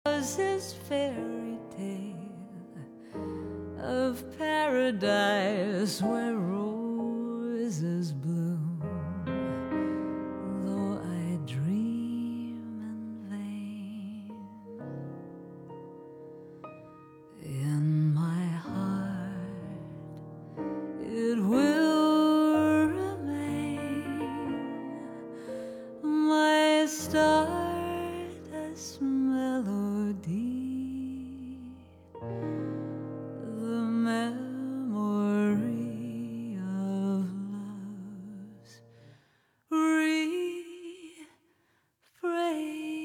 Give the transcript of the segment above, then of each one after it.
was his fairy tale of paradise where roses bloom, though I dream in vain. In my heart it will remain, my stardust melody, the memory of love's refrain.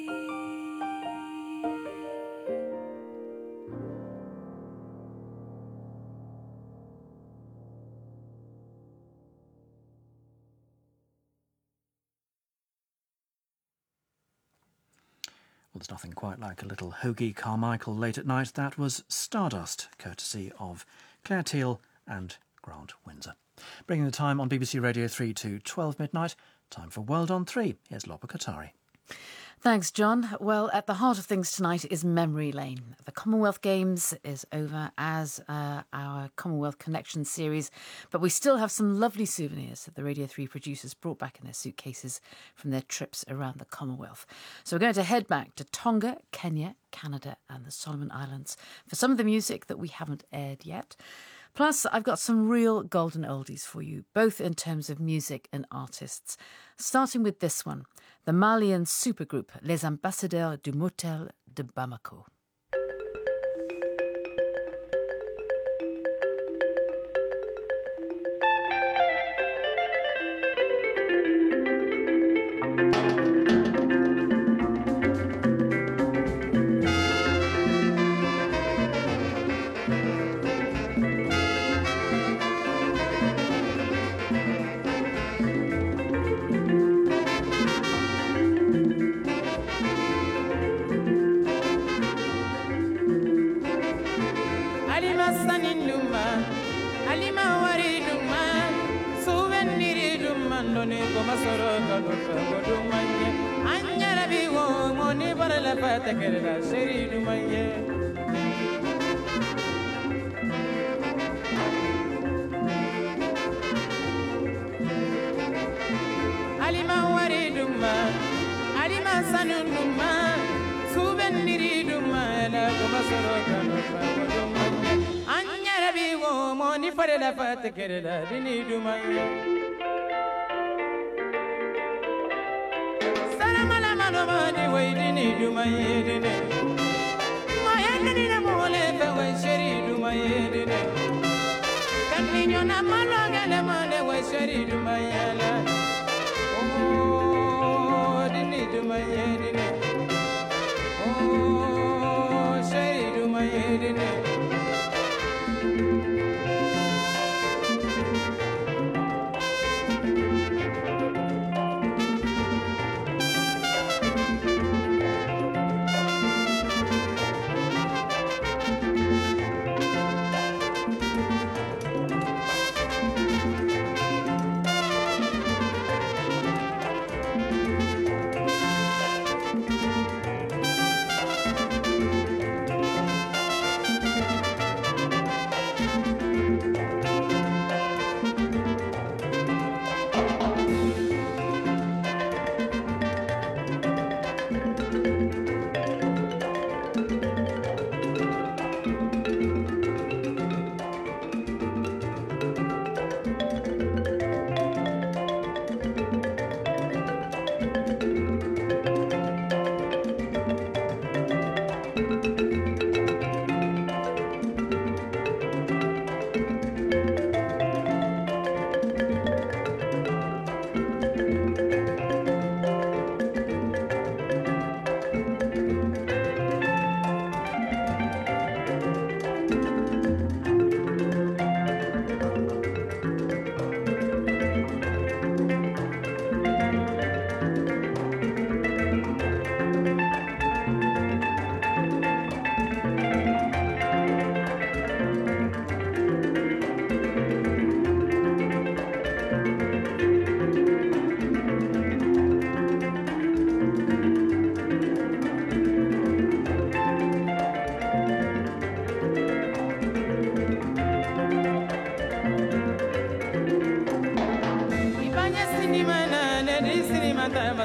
Well, there's nothing quite like a little Hoagie Carmichael late at night. That was Stardust, courtesy of Claire Teal and Grant Windsor. Bringing the time on BBC Radio 3 to 12 midnight. Time for World on 3. Here's Lopa Kotari. Thanks, John. Well, at the heart of things tonight is Memory Lane. The Commonwealth Games is over, as our Commonwealth Connection series, but we still have some lovely souvenirs that the Radio 3 producers brought back in their suitcases from their trips around the Commonwealth. So we're going to head back to Tonga, Kenya, Canada and the Solomon Islands for some of the music that we haven't aired yet. Plus, I've got some real golden oldies for you, both in terms of music and artists. Starting with this one, the Malian supergroup Les Ambassadeurs du Motel de Bamako.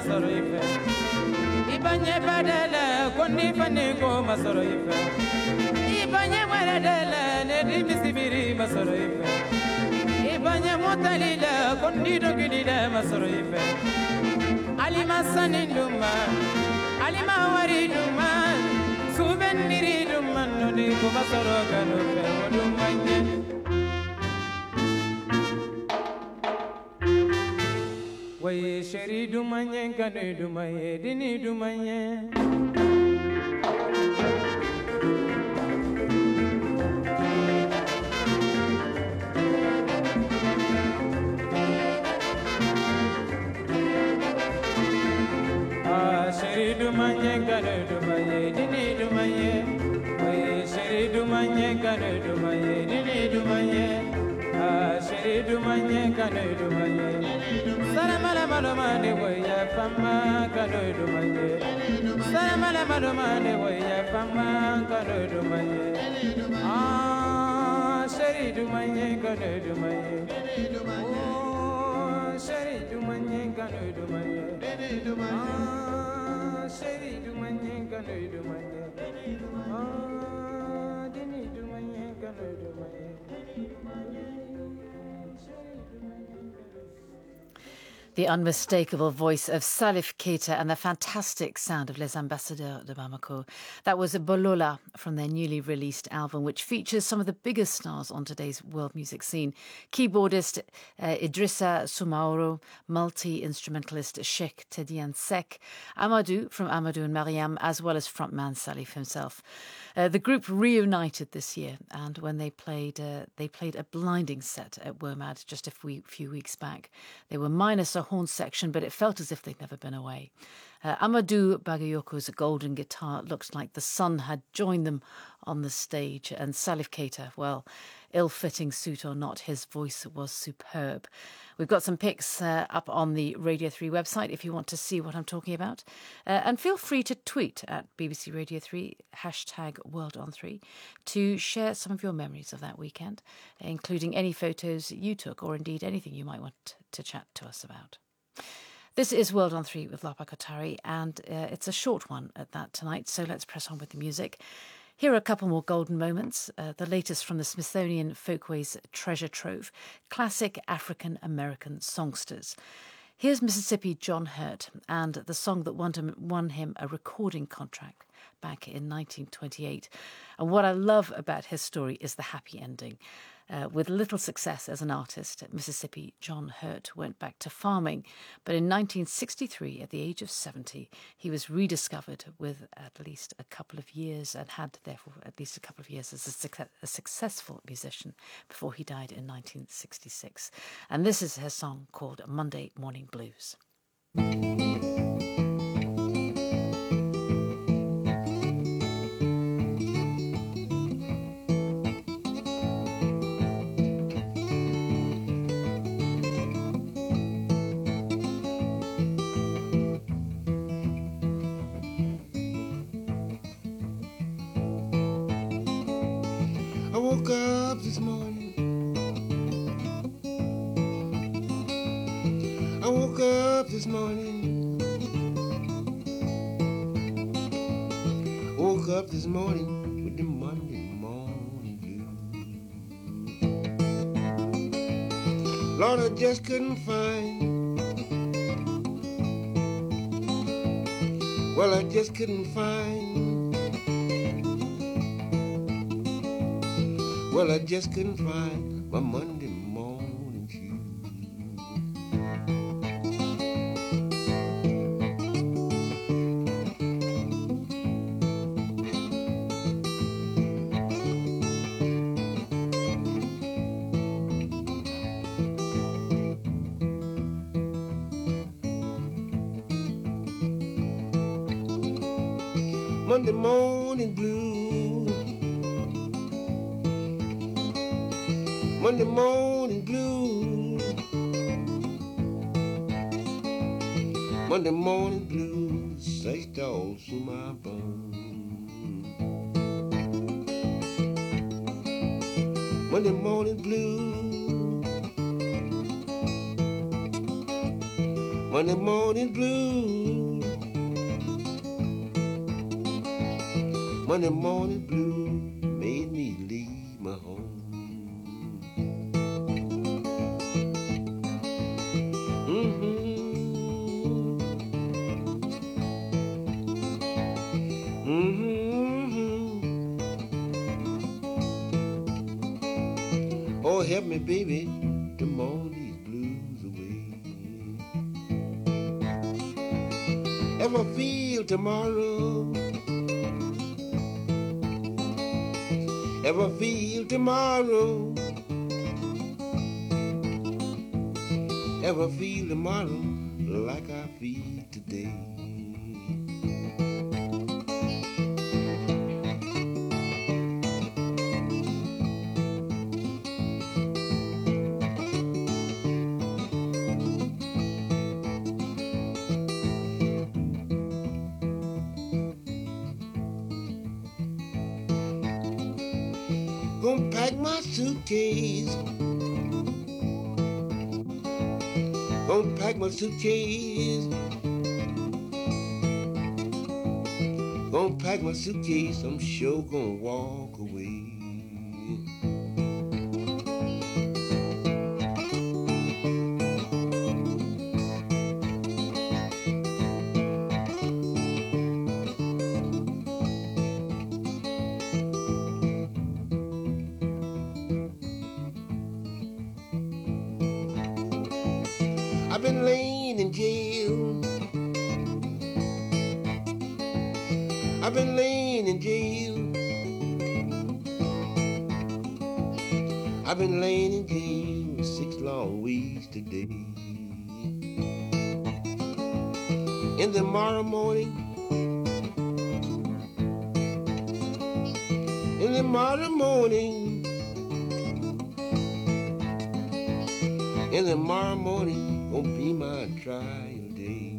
masoro ife ibanye badele koni fani ko masoro ife ibanye waradele ne dimisibiri masoro ife ibanye motalile koni dogilile masoro ife alima saninduma alima wariduma souveniri duma no di ko masoro kanu fe odumanye Waye sheri dumanye kanu dumaye dini dumanye sheri dumanye kanu dumaye dini dumanye Waye sheri dumanye kanu dumaye dini dumanye sheri dumanye kanu dumaye Salamala malomane waya fama kanu dumanye Salamala malomane waya fama kanu dumanye sheri dumanye kanu dumanye sheri dumanye kanu dumanye sheri dumanye kanu dumanye dini dumanye kanu dumanye The unmistakable voice of Salif Keita and the fantastic sound of Les Ambassadeurs de Bamako. That was Bolola from their newly released album, which features some of the biggest stars on today's world music scene. Keyboardist Idrissa Soumaoro, multi-instrumentalist Sheikh Tidiane Seck, Amadou from Amadou and Mariam, as well as frontman Salif himself. The group reunited this year, and when they played a blinding set at WOMAD just a few weeks back. They were minus a horn section, but it felt as if they'd never been away. Amadou Bagayoko's golden guitar looked like the sun had joined them on the stage, and Salif Keita, well, ill-fitting suit or not, his voice was superb. We've got some pics up on the Radio 3 website if you want to see what I'm talking about. And feel free to tweet at BBC Radio 3, #WorldOn3, to share some of your memories of that weekend, including any photos you took or indeed anything you might want to chat to us about. This is World on 3 with Lapa Kotari, and it's a short one at that tonight, so let's press on with the music. Here are a couple more golden moments, the latest from the Smithsonian Folkways Treasure Trove, classic African-American songsters. Here's Mississippi John Hurt and the song that won him a recording contract back in 1928. And what I love about his story is the happy ending. With little success as an artist, Mississippi John Hurt went back to farming, but in 1963, at the age of 70, he was rediscovered with at least a couple of years and had, therefore, at least a couple of years as a successful musician before he died in 1966. And this is his song called Monday Morning Blues. I woke up this morning. I woke up this morning. Woke up this morning with the Monday morning blues. Lord, I just couldn't find. Well, I just couldn't find. Well, I just couldn't find my Monday morning shoes. Monday morning blues. Monday morning blues. Monday morning blues, searched all through my bones. Monday morning blues. Monday morning blues. Monday morning blues made me leave my home. Oh, help me, baby, to mourn these blues away. If I feel tomorrow, if I feel tomorrow, if I feel tomorrow like I feel today. Gonna pack my suitcase. Gonna pack my suitcase. Gonna pack my suitcase. I'm sure gonna walk away. I've been laying in jail. I've been laying in jail. I've been laying in jail 6 long weeks today. In the morrow morning, in the morning morning, in the morning morning, gonna be my trial day.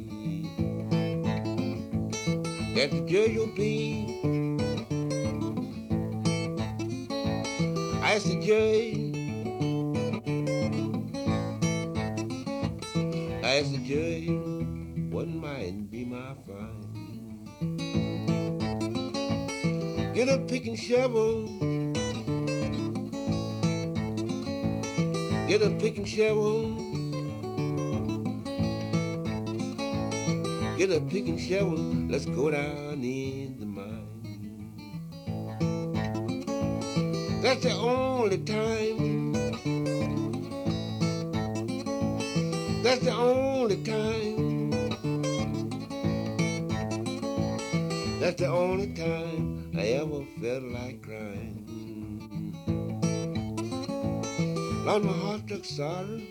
That the judge will be. I asked the judge, I asked the judge, what might be my fine? Get a pick and shovel. Get a pick and shovel. Get a pick and shovel. Let's go down in the mine. That's the only time. That's the only time. That's the only time I ever felt like crying. Lord, my heart struck sorrow.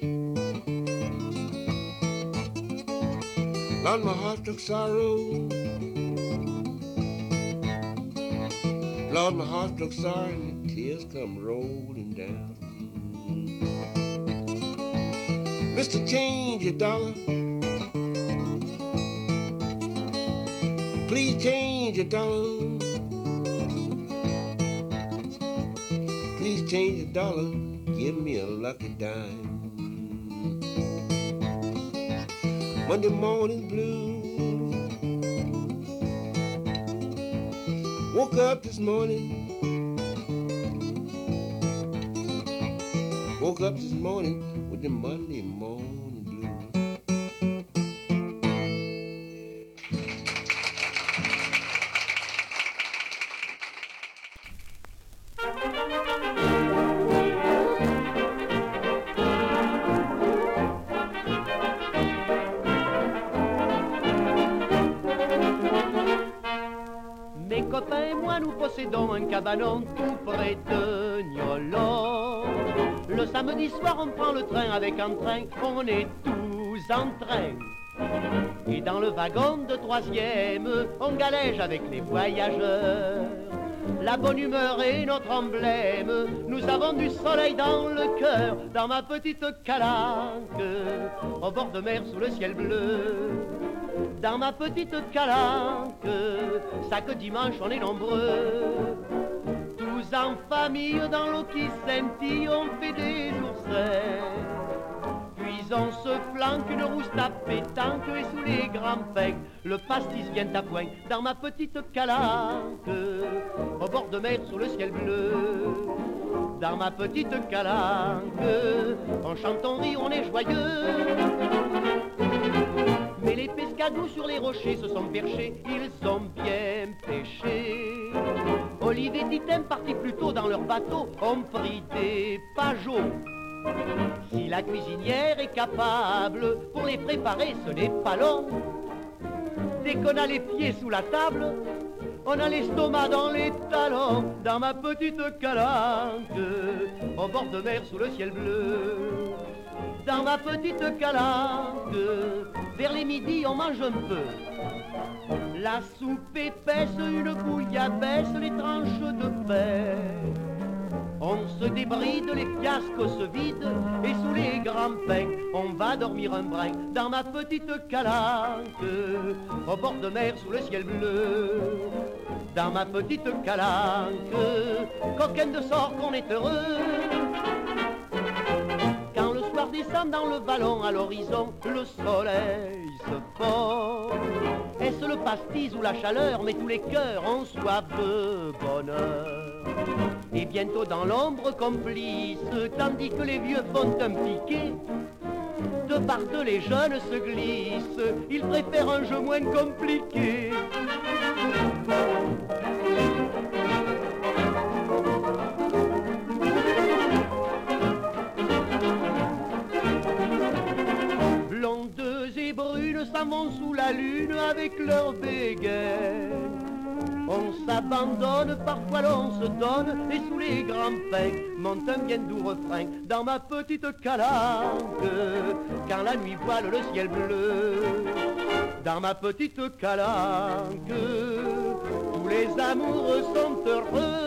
Lord, my heart struck sorrow. Lord, my heart struck sorrow, and the tears come rolling down. Mr. Change your dollar. Please change your dollar. Please change your dollar. Give me a lucky dime. Monday morning blues. Woke up this morning. Woke up this morning with the Monday morning blues. Mes copains et moi, nous possédons un cabanon tout près de Niolon. Le samedi soir, on prend le train avec un train, on est tous en train. Et dans le wagon de troisième, on galège avec les voyageurs. La bonne humeur est notre emblème, nous avons du soleil dans le cœur. Dans ma petite calanque, au bord de mer sous le ciel bleu. Dans ma petite calanque, chaque dimanche on est nombreux. Tous en famille dans l'eau qui scintille, on fait des oursins. Puis Puis on se flanque une rousse à pétanque et sous les grands pecs, le pastis vient à point dans ma petite calanque. Au bord de mer sous le ciel bleu, dans ma petite calanque, on chante, on rit, on est joyeux. Mais les pescadous sur les rochers se sont perchés, ils ont bien pêché. Olive et Titem, partis plus tôt dans leur bateau, ont pris des pageaux. Si la cuisinière est capable, pour les préparer ce n'est pas long. Dès qu'on a les pieds sous la table, on a l'estomac dans les talons. Dans ma petite calanque, au bord de mer sous le ciel bleu. Dans ma petite calanque, vers les midis on mange un peu. La soupe épaisse, une bouillabaisse, les tranches de pain. On se débride, les fiascos se vident, et sous les grands pins, on va dormir un brin dans ma petite calanque, au bord de mer sous le ciel bleu. Dans ma petite calanque, coquin de sort qu'on est heureux. Quand le soir descend dans le vallon à l'horizon, le soleil se fond. Est-ce le pastis ou la chaleur, mais tous les cœurs ont soif de bonheur. Et bientôt dans l'ombre complice, tandis que les vieux font un piquet, de part de les jeunes se glissent, ils préfèrent un jeu moins compliqué. Blondes et brunes s'en vont sous la lune avec leur béguet. On s'abandonne, parfois l'on se donne, et sous les grands pins monte un bien doux refrain dans ma petite calanque, quand la nuit voile le ciel bleu. Dans ma petite calanque, tous les amoureux sont heureux.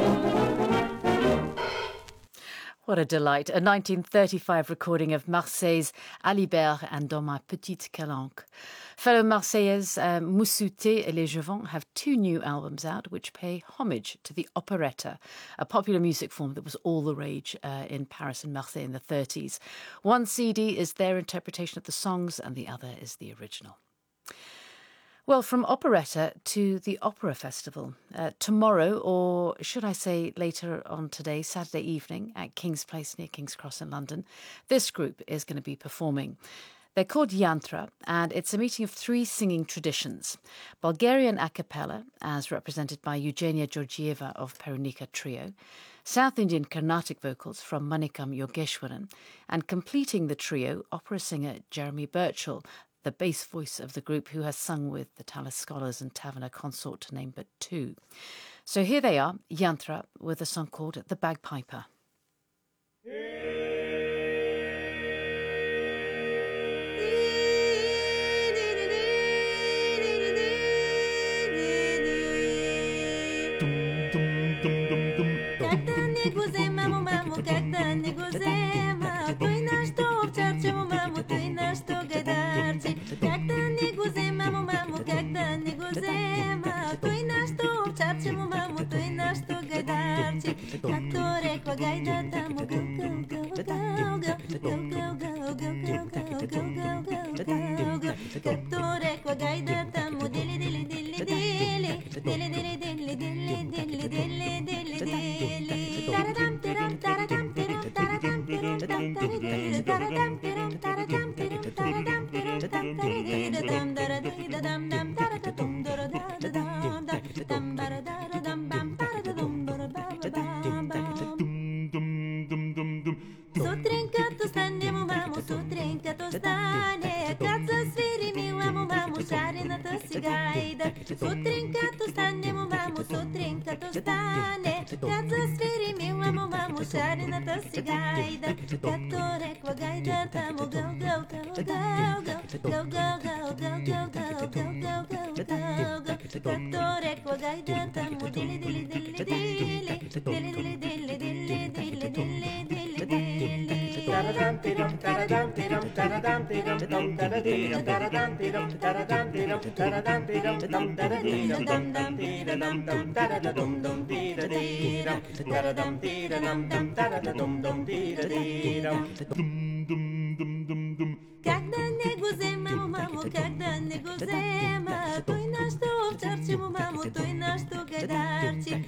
What a delight. A 1935 recording of Marseillaise, Alibert and Dans ma petite calanque. Fellow Marseillais, Moussouté et Les Jevons have 2 new albums out which pay homage to the operetta, a popular music form that was all the rage in Paris and Marseille in the 30s. One CD is their interpretation of the songs and the other is the original. Well, from operetta to the Opera Festival. Tomorrow, or should I say later on today, Saturday evening at King's Place near King's Cross in London, this group is going to be performing. They're called Yantra, and it's a meeting of 3 singing traditions. Bulgarian a cappella, as represented by Eugenia Georgieva of Perunika Trio, South Indian Carnatic vocals from Manikam Yogeshwaran, and completing the trio, opera singer Jeremy Birchall, the bass voice of the group who has sung with the Tallis Scholars and Taverner Consort, to name but 2. So here they are, Yantra, with a song called The Bagpiper.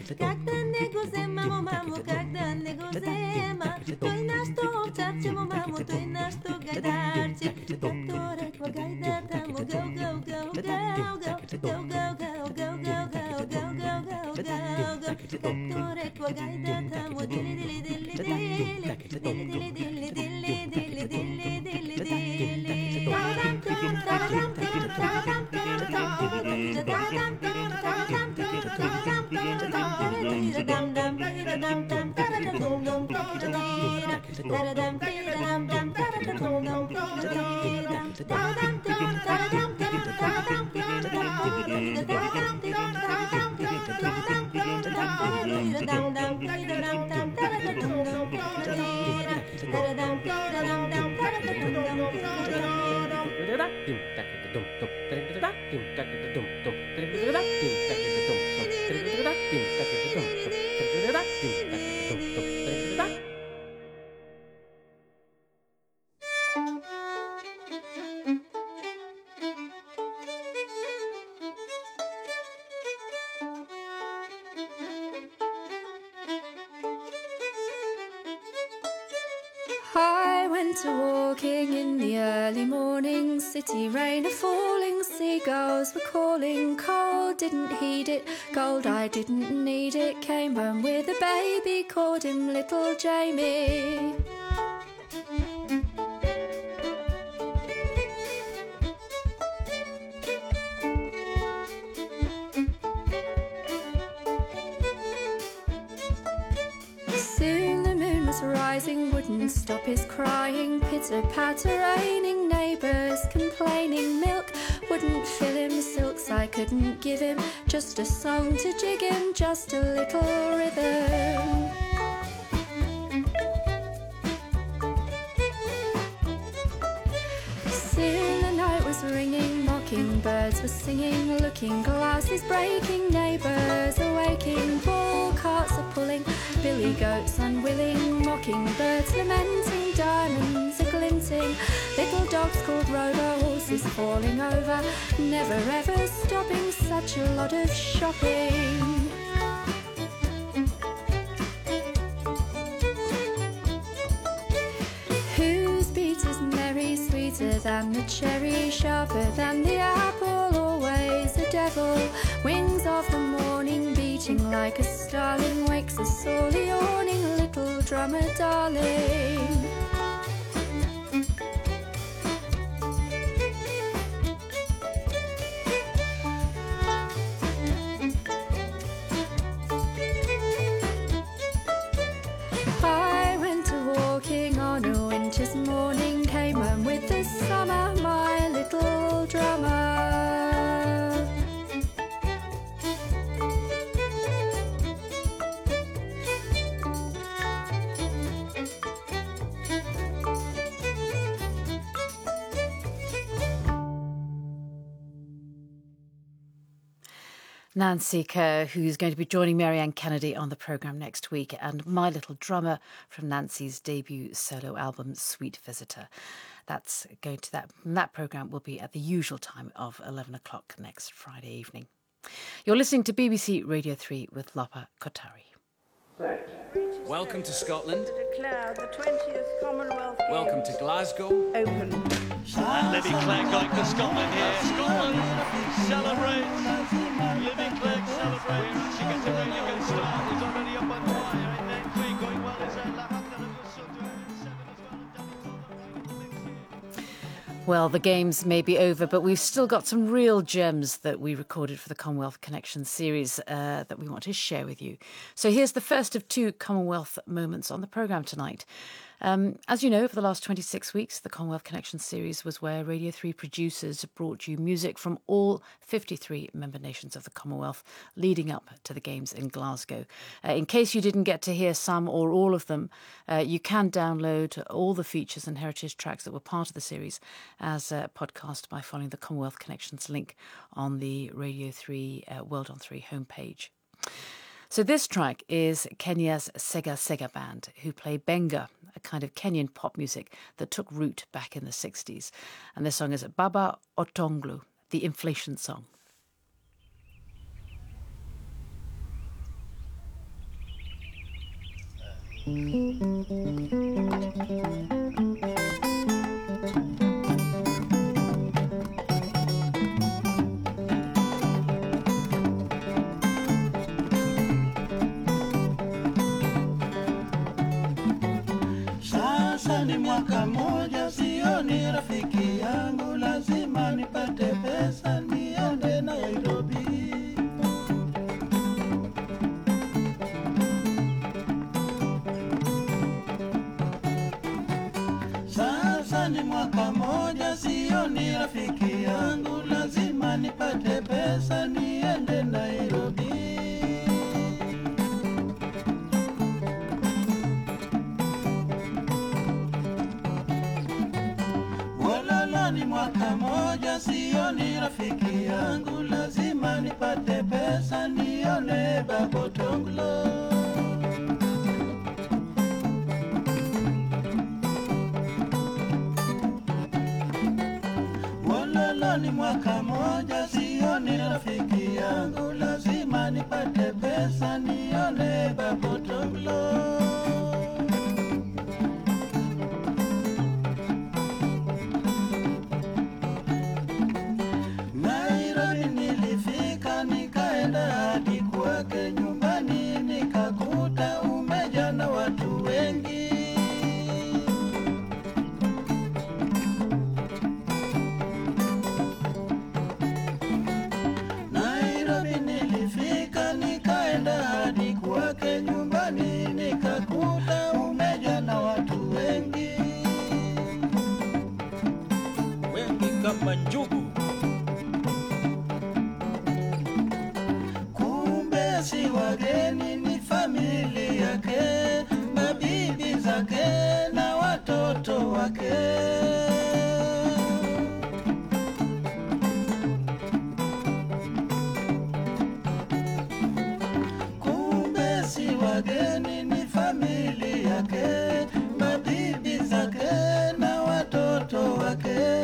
Когда не го взема, мамо, когда не го взема, той нашто овчарче, мамо, той нашто гайдарче. Както рекла гайдата му, гъл, гъл, гъл, гъл, гъл, гъл, гъл, гъл, гъл, гъл, гъл, гъл, гъл, гъл, гъл, гъл. Както рекла гайдата му, дили, дили, дили, дили, дили, дили, дили, дили, дили, дили, дили, дили. Та-дам, та-дам, та-дам, та-дам, I went a walking in the early morning, city rain a falling, seagulls were calling, cold didn't heed it, gold I didn't need it, came home with a baby, called him little Jamie. Soon the moon was rising, wouldn't stop his crying, pitter-patter raining, neighbours complaining, milk wouldn't fill him, silks I couldn't give him, just a song to jig him, just a little rhythm. Soon the night was ringing, mockingbirds were singing, looking glasses breaking, neighbours awaking, bull carts are pulling, billy goats unwilling, mockingbirds lamenting, diamonds are glinting, little dogs called rover, horses falling over, never ever stopping, such a lot of shopping. Whose beat is merry, sweeter than the cherry, sharper than the apple, always a devil, wings of the morning beating like a starling, wakes us all yawning, little drummer darling. I went a walking on a winter's morning, came home with the summer, my little drummer. Nancy Kerr, who's going to be joining Marianne Kennedy on the programme next week, and My Little Drummer from Nancy's debut solo album, Sweet Visitor. That's going to that programme will be at the usual time of 11 o'clock next Friday evening. You're listening to BBC Radio 3 with Lopa Kotari. Welcome to Scotland. Declare the 20th Commonwealth Games Welcome to Glasgow. open. And Libby Clegg going for Scotland here. Scotland celebrates. Libby Clegg celebrates. She gets a really good start. He's already up on fire. And then Clegg going well. Is Well, the games may be over, but we've still got some real gems that we recorded for the Commonwealth Connection series that we want to share with you. So here's the first of two Commonwealth moments on the programme tonight. As you know, for the last 26 weeks, the Commonwealth Connection series was where Radio 3 producers brought you music from all 53 member nations of the Commonwealth leading up to the Games in Glasgow. In case you didn't get to hear some or all of them, you can download all the features and heritage tracks that were part of the series as a podcast by following the Commonwealth Connections link on the Radio 3 World on 3 homepage. So this track is Kenya's Sega Sega Band, who play benga, a kind of Kenyan pop music that took root back in the 60s. And this song is Baba Otonglu, the inflation song. Sasa ni mwaka moja sioni rafiki yangu, lazima nipate pesa niende Nairobi. Sasa ni mwaka moja sioni rafiki yangu, lazima nipate pesa niende Nairobi. Walala ni mwaka moja sioni rafiki yangu, lazima nipate pesa nione Babo Tonglo. Walala ni mwaka moja sioni rafiki yangu, lazima nipate pesa nione Babo Tonglo. Nairobi nilifika nikaenda hadi kwake nyumbani, nikakuta umejaa na watu wengi. Nairobi nilifika nikaenda hadi kwake nyumbani, nikakuta umejaa na watu wengi. Wengi kama njugu. Kumbe si wageni, ni familia yake, mabibi zake na watoto wake. Kumbe si wageni, ni familia yake, mabibi zake na watoto wake.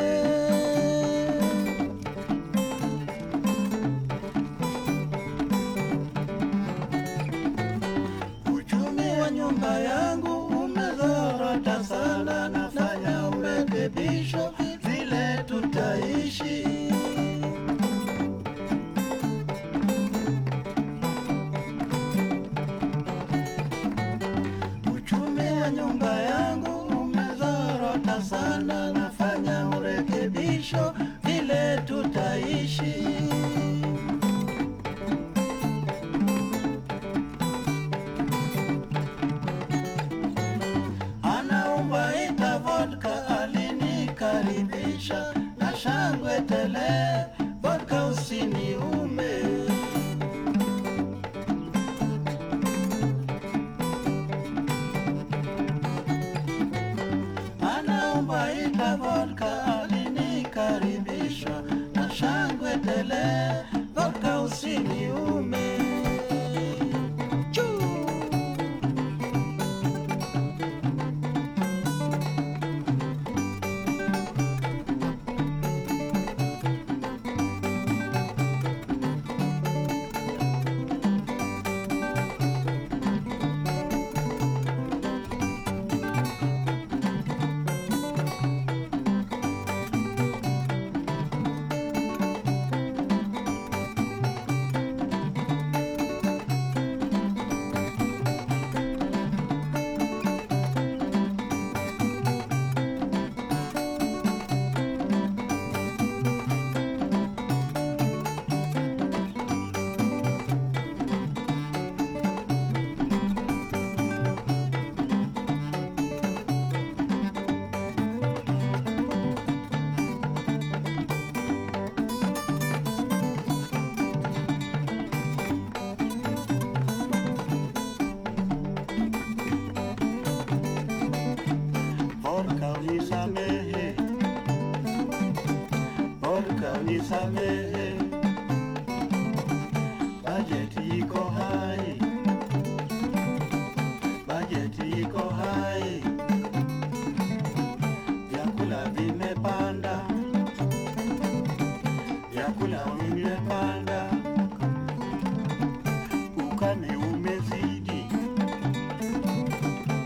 Uchumi wa nyumba yangu umezorota sana, nafanya urekebisho vile tutaishi. Uchumi wa nyumba yangu umezorota sana, nafanya urekebisho vile tutaishi. Anaomba ita vodka alinikaribisha na shangwe tele, vodka usiniume. Anaomba ita vodka alinikaribisha na shangwe tele, vodka usiniume. nisamehe, bajeti iko hai, bajeti iko hai, vyakula vimepanda, vyakula vimepanda, ukame umezidi,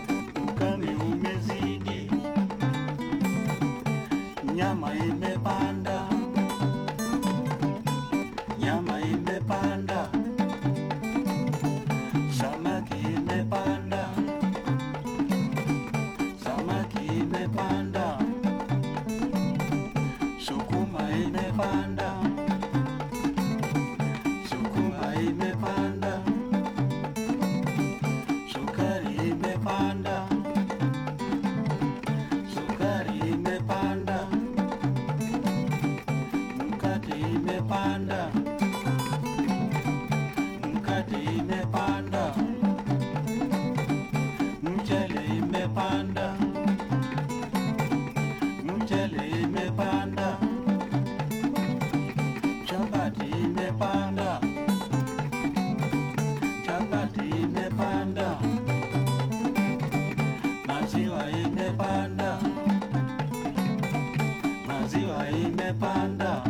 vimepanda,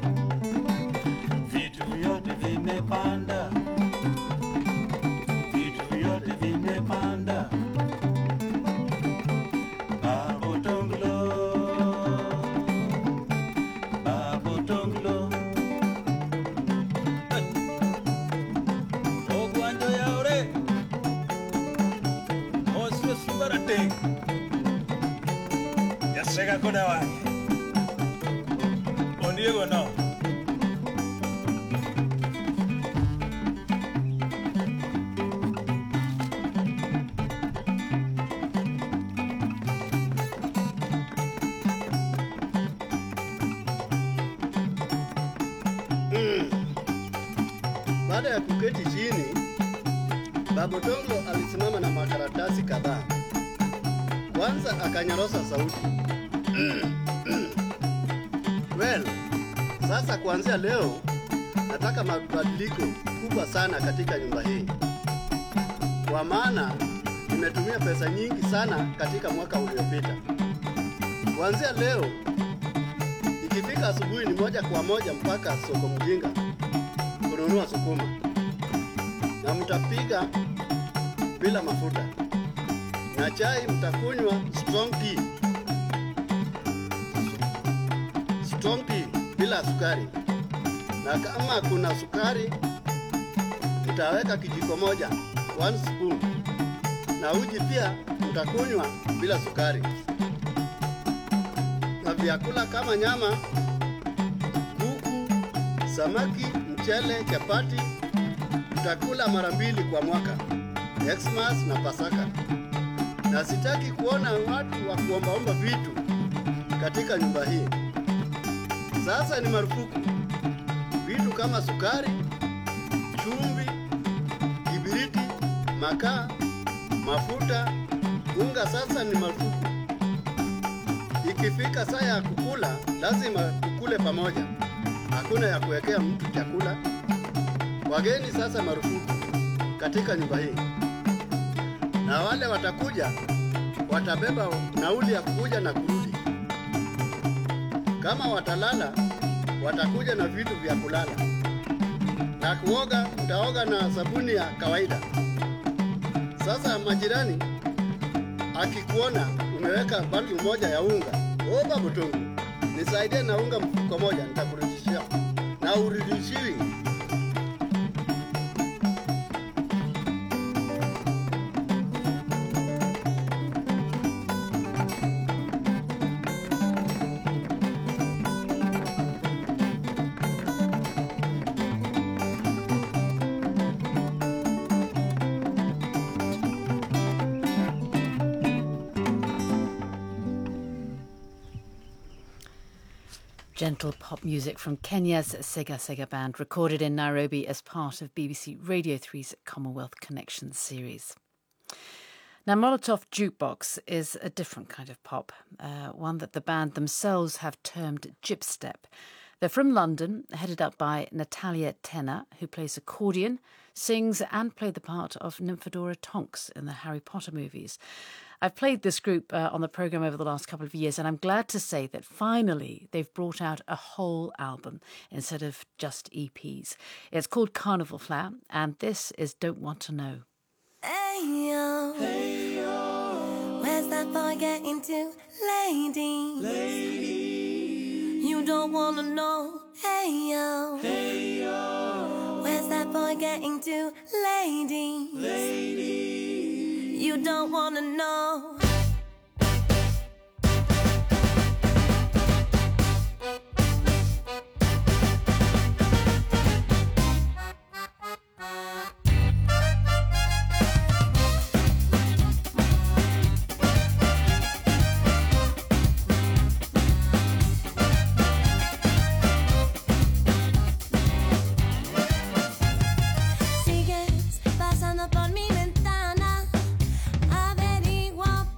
vitu vyote vimepanda, vitu vyote vimepanda. Babu Tonglo, Babu Tonglo. Ogwanjo yaore. Oswe subarate. Yasega koda wange. Ondiego no. Baada ya kuketi chini, Babu Tonglo alisimama na makaratasi kadhaa. Kwanza akanyorosa sauti. Well, sasa kuanzia leo nataka mabadiliko kubwa sana katika nyumba hii. Kwa maana nimetumia pesa nyingi sana katika mwaka uliopita. Kuanzia leo ikifika asubuhi ni moja kwa moja mpaka soko Mjinga kununua sukuma, na mtapiga bila mafuta, na chai mtakunywa strong tea bila sukari, na kama kuna sukari mtaweka kijiko moja, 1 spoon, na uji pia mtakunywa bila sukari, na vyakula kama nyama, kuku, samaki, mchele, chapati tutakula mara 2 kwa mwaka, Xmas na Pasaka. Na sitaki kuona watu wa kuombaomba vitu katika nyumba hii. Sasa ni marufuku vitu kama sukari, chumvi, kibiriti, makaa, mafuta, unga. Sasa ni marufuku. Ikifika saa ya kukula lazima tukule pamoja. Hakuna ya kuwekea mtu chakula. Wageni sasa marufuku katika nyumba hii. Na wale watakuja watabeba nauli ya kukuja na kurudi. Kama watalala watakuja na vitu vya kulala. Na kuoga mtaoga na sabuni ya kawaida. Sasa majirani akikuona umeweka bundle moja ya unga, Babu Tonglo, nisaidie na unga mfuko moja, nitakurudishia. Na urudishiwi. Gentle pop music from Kenya's Sega Sega Band, recorded in Nairobi as part of BBC Radio 3's Commonwealth Connection series. Now, Molotov Jukebox is a different kind of pop, one that the band themselves have termed gypstep. They're from London, headed up by Natalia Tenner, who plays accordion, sings and played the part of Nymphadora Tonks in the Harry Potter movies. I've played this group on the programme over the last couple of years, and I'm glad to say that finally they've brought out a whole album instead of just EPs. It's called Carnival Flower, and this is Don't Want to Know. Hey yo, hey yo, where's that boy getting to, lady? Lady, you don't wanna know. Hey yo, hey yo, where's that boy getting to, lady? Lady, you don't wanna know. Sigues pasando por mi ventana, averigua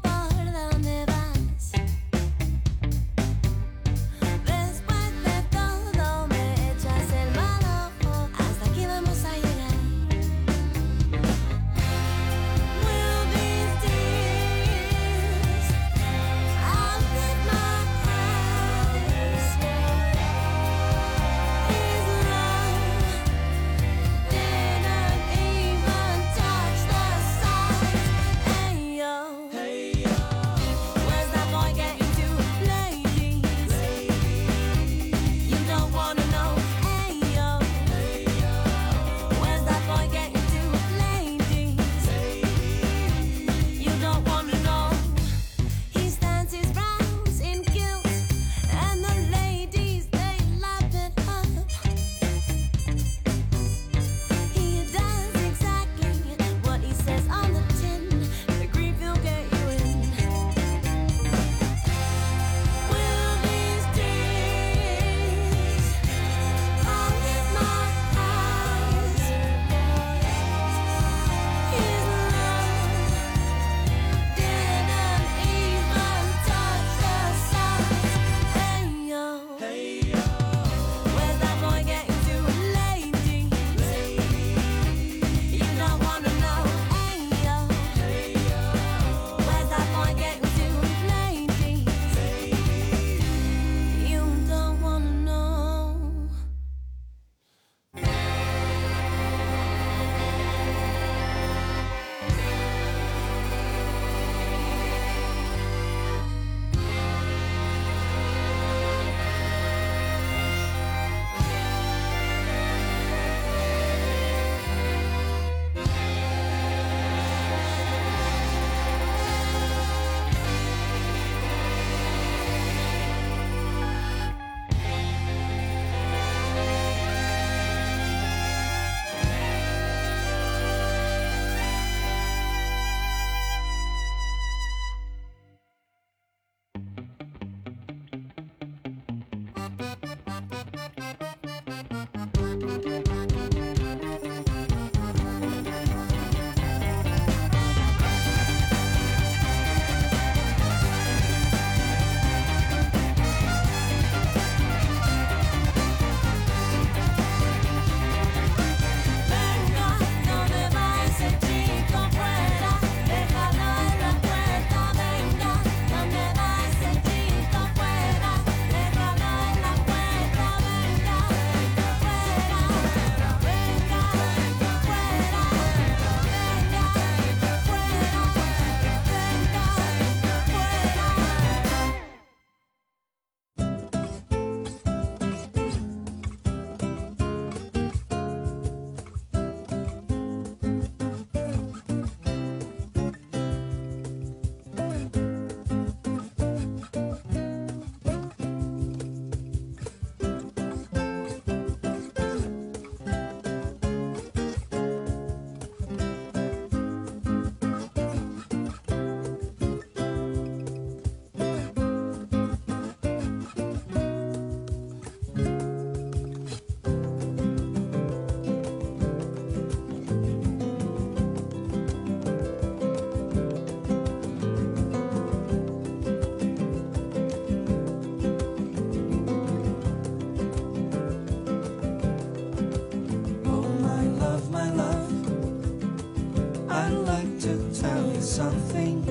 I'd like to tell you something,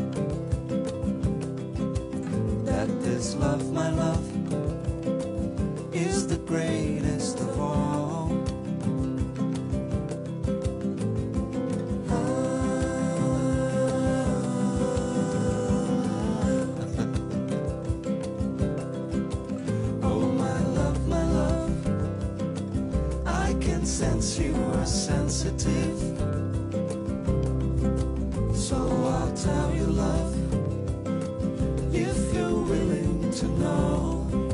that this love, my love, is the greatest of all. Oh, my love, I can sense you are sensitive, so I'll tell you, love, if you're willing to know.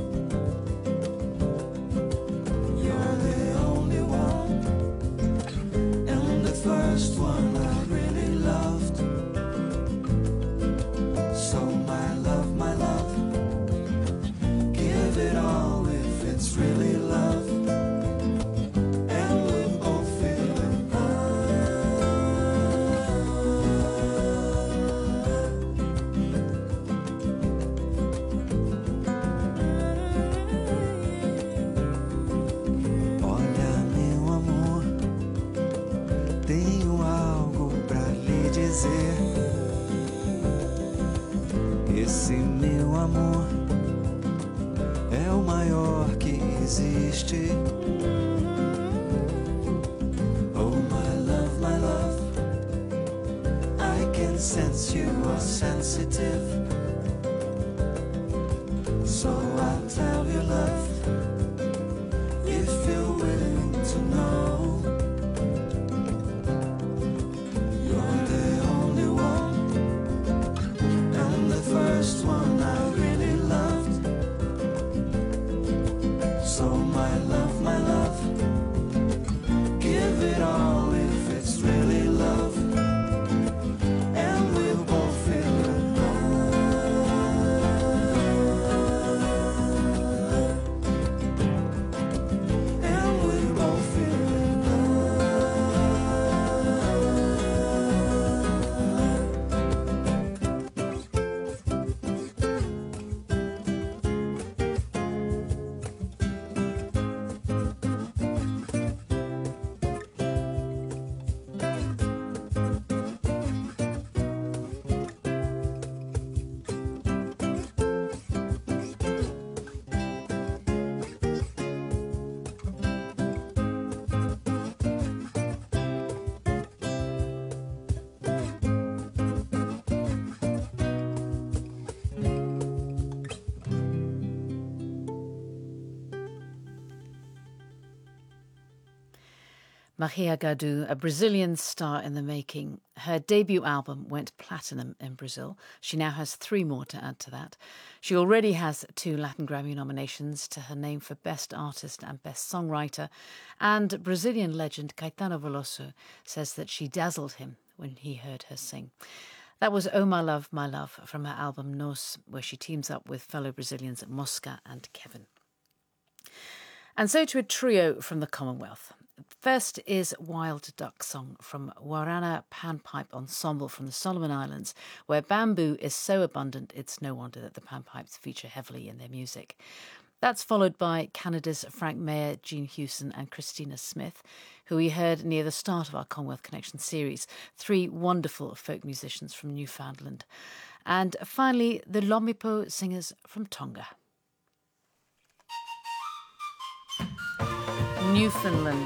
You're the only one, and the first one I really loved. So my love, give it all if it's really love, and we'll both feel it. Olha, meu amor, tenho algo pra lhe dizer. Esse meu amor é o maior que existe. Oh, my love, I can sense you are sensitive, so I'll tell you, love, if you're willing to know. You're the only one, and the first one I really loved. So my love, give it all if it's really love, and we'll both feel it. And we'll both feel it. Mahia Gadu, a Brazilian star in the making. Her debut album went platinum in Brazil. She now has 3 more to add to that. She already has 2 Latin Grammy nominations to her name for Best Artist and Best Songwriter. And Brazilian legend Caetano Veloso says that she dazzled him when he heard her sing. That was Oh My Love, from her album Nos, where she teams up with fellow Brazilians Mosca and Kevin. And so to a trio from the Commonwealth. First is Wild Duck Song from Warana Panpipe Ensemble from the Solomon Islands, where bamboo is so abundant it's no wonder that the panpipes feature heavily in their music. That's followed by Canada's Frank Mayer, Jean Hewson and Christina Smith, who we heard near the start of our Commonwealth Connection series, 3 wonderful folk musicians from Newfoundland. And finally, the Lomipo Singers from Tonga. Newfoundland.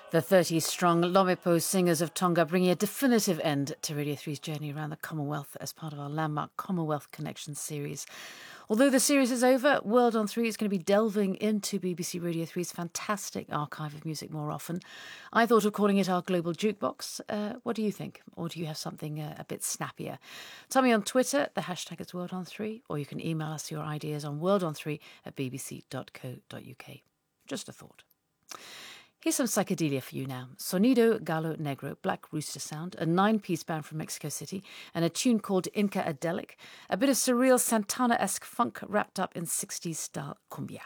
The 30-strong Lomipo Singers of Tonga bringing a definitive end to Radio 3's journey around the Commonwealth as part of our landmark Commonwealth Connection series. Although the series is over, World on 3 is going to be delving into BBC Radio 3's fantastic archive of music more often. I thought of calling it our Global Jukebox. What do you think? Or do you have something a bit snappier? Tell me on Twitter, the hashtag is World on 3, or you can email us your ideas on worldon3@bbc.co.uk. Just a thought. Here's some psychedelia for you now. Sonido Gallo Negro, Black Rooster Sound, a 9-piece band from Mexico City, and a tune called Inca-Adelic, a bit of surreal Santana-esque funk wrapped up in 60s-style cumbia.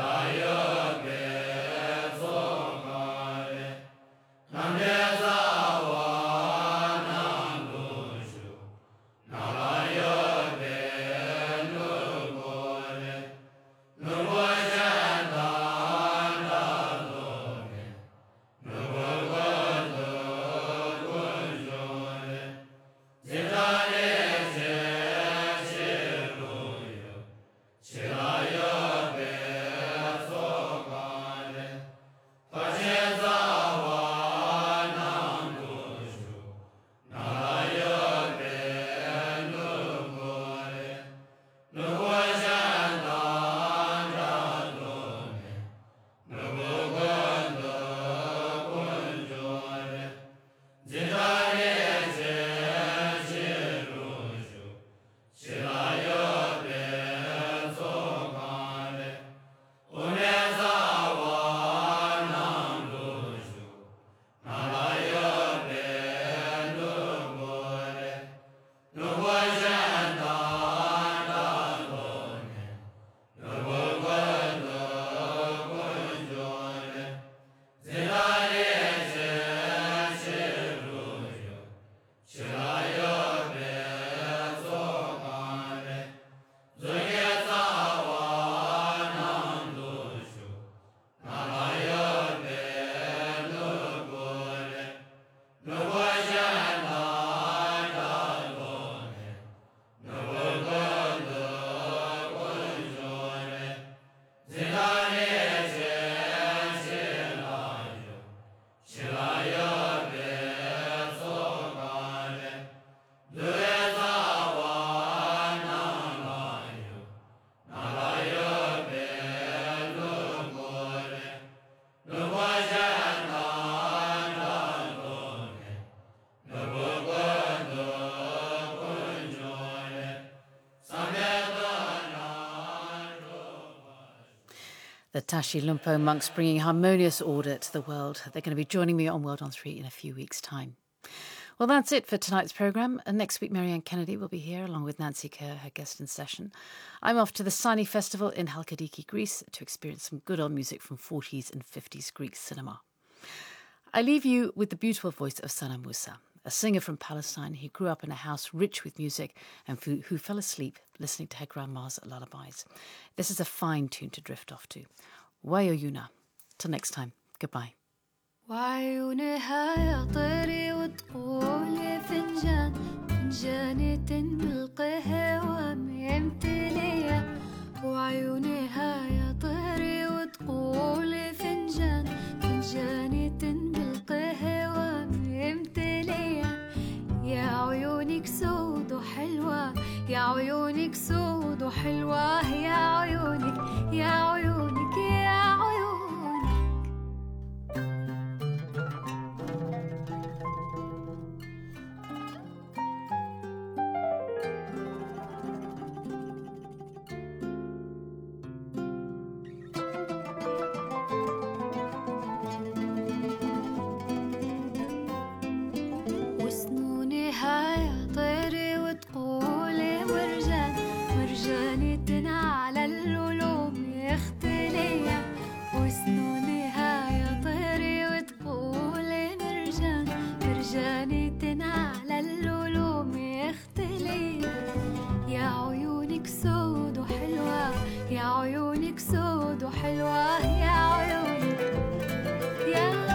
Namdeza The Tashi Lumpo monks bringing harmonious order to the world. They're going to be joining me on World on 3 in a few weeks' time. Well, that's it for tonight's programme. And next week, Marianne Kennedy will be here, along with Nancy Kerr, her guest in session. I'm off to the Sani Festival in Halkidiki, Greece, to experience some good old music from 40s and 50s Greek cinema. I leave you with the beautiful voice of Sana Musa, a singer from Palestine who grew up in a house rich with music and who fell asleep listening to her grandma's lullabies. This is a fine tune to drift off to. Wayoyuna. Till next time, goodbye. وعيونها يا طيري وتقولي فنجان فنجانة بالقهوة ممتلية وعيونها يا طيري وتقولي فنجان فنجانة بالقهوة ممتلية يا عيونك سود وحلوة يا عيونك سود وحلوة يا عيونك يا عيونك يا عيونك وسنونها يا طيري وتقولي مرجان مرجانة على اللولو مختلية وسنونها يا طيري وتقولي مرجان مرجانة على اللولو مختلية يا عيونك سود وحلوة يا عيونك سود وحلوة يا عيونك يا عيونك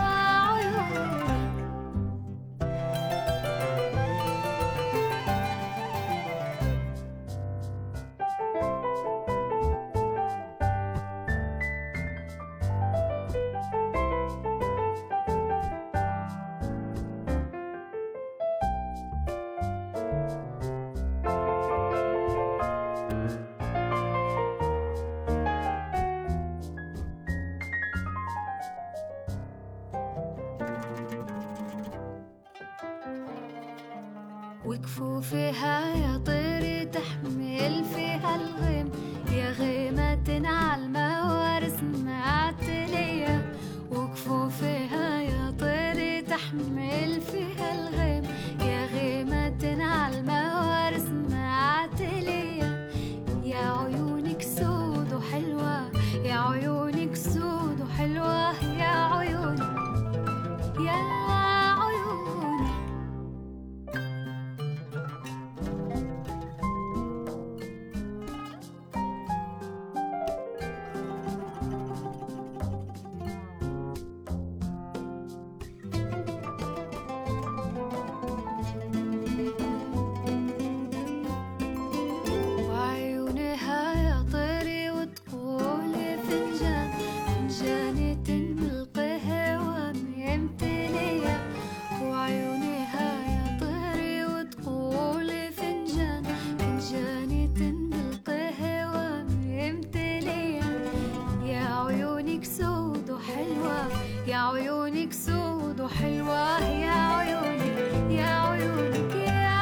وكفوفها يا طيري تحمل فيها الغيم يا غيمة عالموار سمعت ليا وكفوفها يا طيري تحمل فيها الغيم يا غيمة عالموار سمعت ليا يا عيونك سود وحلوة يا عيونك سود وحلوة يا عيونك يا عيونك وعيونها يا طيري وتقولي فنجان فنجانة بالقهوة ممتلية وعيونها يا طيري وتقولي فنجان فنجانة بالقهوة ممتلية يا عيونك سود وحلوة يا عيونك سود وحلوة يا عيونك يا عيونك يا عيونك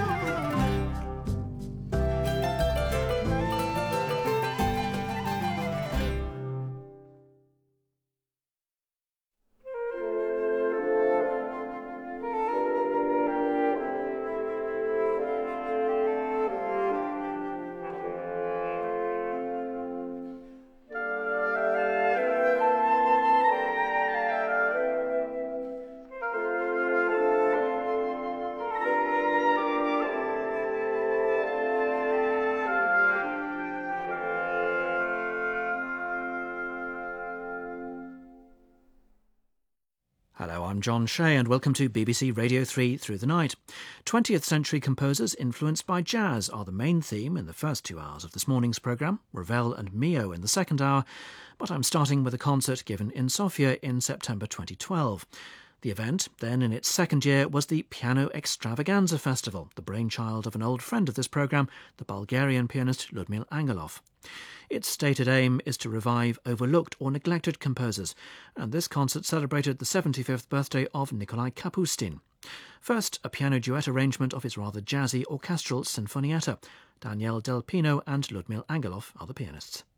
Hello, I'm John Shea and welcome to BBC Radio 3 Through the Night. 20th century composers influenced by jazz are the main theme in the first 2 hours of this morning's programme, Ravel and Mio in the second hour, but I'm starting with a concert given in Sofia in September 2012. The event, then in its second year, was the Piano Extravaganza Festival, the brainchild of an old friend of this programme, the Bulgarian pianist Ludmil Angelov. Its stated aim is to revive overlooked or neglected composers, and this concert celebrated the 75th birthday of Nikolai Kapustin. First, a piano duet arrangement of his rather jazzy orchestral Sinfonietta. Daniel Del Pino and Ludmil Angelov are the pianists.